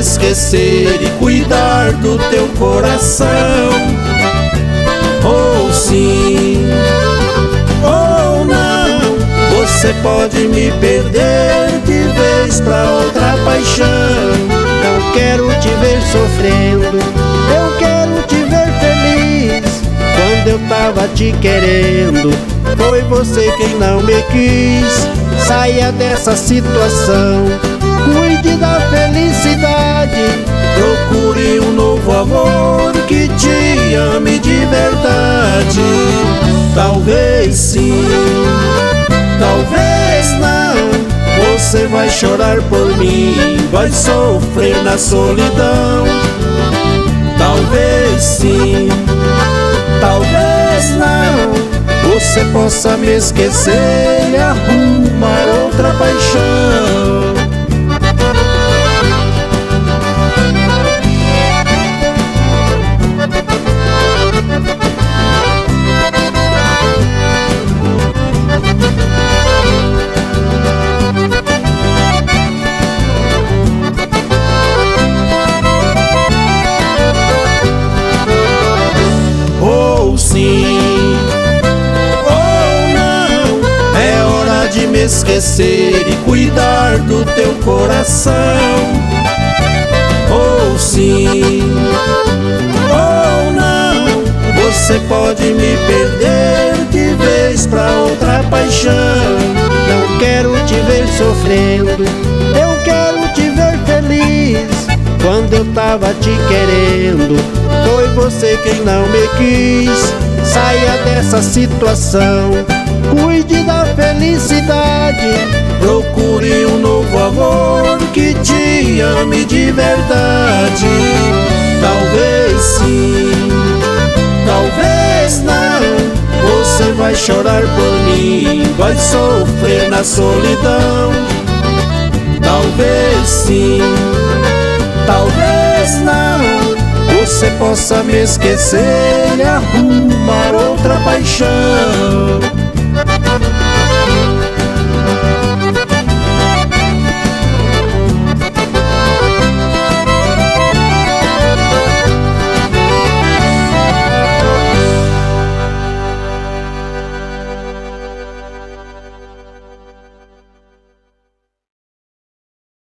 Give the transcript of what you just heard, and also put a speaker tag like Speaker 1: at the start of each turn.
Speaker 1: esquecer e cuidar do teu coração. Ou sim, ou não, você pode me perder de vez pra outra paixão.
Speaker 2: Não quero te ver sofrendo, eu quero te ver feliz. Quando eu tava te querendo, foi você quem não me quis. Saia dessa situação, cuide da felicidade.
Speaker 1: Procure um novo amor que te ame de verdade. Talvez sim, talvez não. Você vai chorar por mim, vai sofrer na solidão. Talvez sim, talvez não. Você possa me esquecer e arrumar outra paixão. Ou sim, ou não, é hora de me esquecer e cuidar do teu coração. Ou sim, ou não, você pode me perder de vez pra outra paixão.
Speaker 2: Não quero te ver sofrendo, eu quero te ver feliz. Quando eu tava te querendo, foi você quem não me quis. Saia dessa situação, cuide da felicidade.
Speaker 1: Procure um novo amor que te ame de verdade. Talvez sim, talvez não. Você vai chorar por mim, vai sofrer na solidão. Talvez sim, talvez não. Você possa me esquecer e arrumar outra paixão.